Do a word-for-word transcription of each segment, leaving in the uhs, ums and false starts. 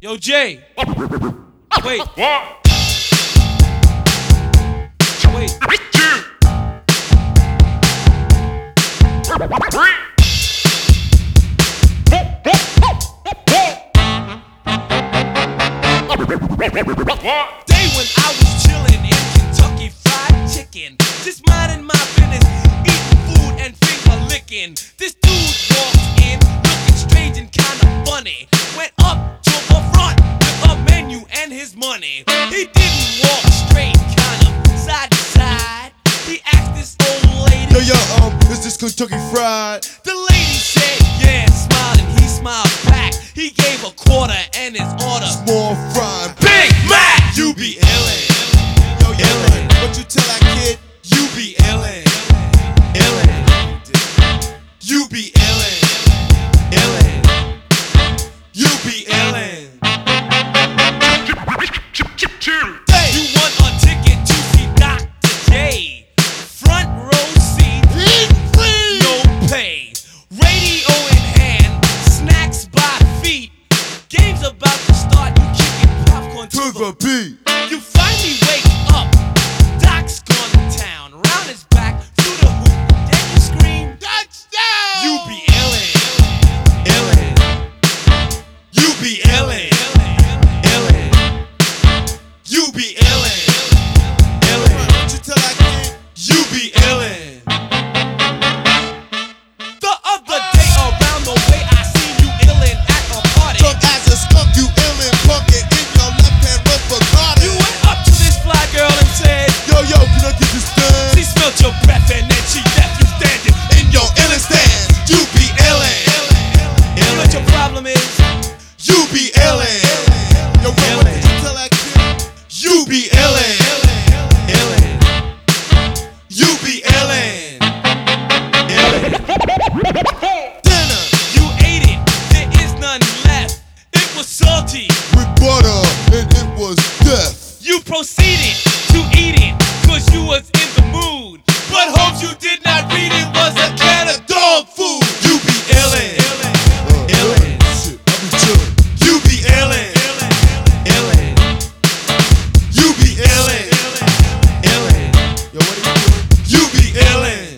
Yo, Jay. Wait. One. Wait. Two. Three. One. Day when I was chillin' in Kentucky Fried Chicken, just minding my business, eating food and finger licking. This dude walked in, looking strange and kinda funny. Went up to the front with a menu and his money. He didn't walk straight, kind of side to side. He asked this old lady, Yo, yo, um, is this Kentucky Fried? the lady said, yeah, smiling. He smiled back. He gave a quarter and his order, Small fried. Big Mac. You be illin', Yo, yo, Illin'. what you tell that kid? you be illin', illin'. You be illin', illin'. You be illin'. Two. You want a ticket to see Doctor J? Front row seat, no pay. Radio in hand, snacks by feet. Game's about to start, you kicking popcorn To the beat. You finally wake up. Doc's gone to town. Round his back, through the hoop. Then you scream, touchdown! You be illin', illin'. You be illin', illin'. You be illin', illin'. What you tell that kid? You be illin'. The other day around the way, I seen you illin' at a party. Drunk as a skunk, you illin', punkin' in your left hand, run for You Cardi. went up to this fly girl and said, Yo, yo, can I get this she done? smelled your breath and then she left you standing in your illin' stand. You be illin'. You know what your problem is? You be illin'. Yo, what, what did you tell that kid? You be illin'. Illin'. You be illin'. Illin'. Dinner You ate it. There is none left. It was salty. with butter, and it was death. You proceeded to eat it, cause you was in the mood. But hopes you did not read it was a can of dog food. You be illin'. Uh, Illin'. Shit, I be chillin'. You be illin'. Illin'. You be illin'. Illin'. Yo, what are you doing? You be illin'.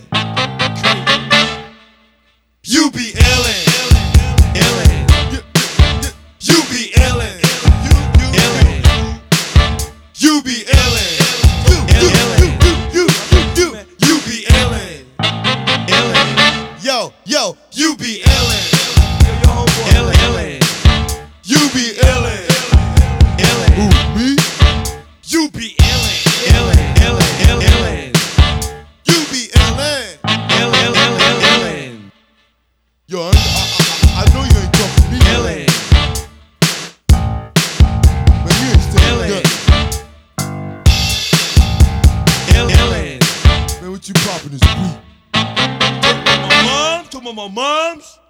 You be illin'. Illin'. You, you, You be illin'. you, you, you, Illin'. You be illin'. you, you, you, you, you, you. You be illin'. Illin'. Yo, yo, You be illin'. Illin'. You be illin'. who, Illin'. me? You be illin'. Illin'. Illin'. You be illin'. Illin'. Yo, I, I, I, I know you ain't talking to me, Illin'. but you ain't still Illin'. done. Illin'. Man, what you poppin' this week? My mom, to my mom's.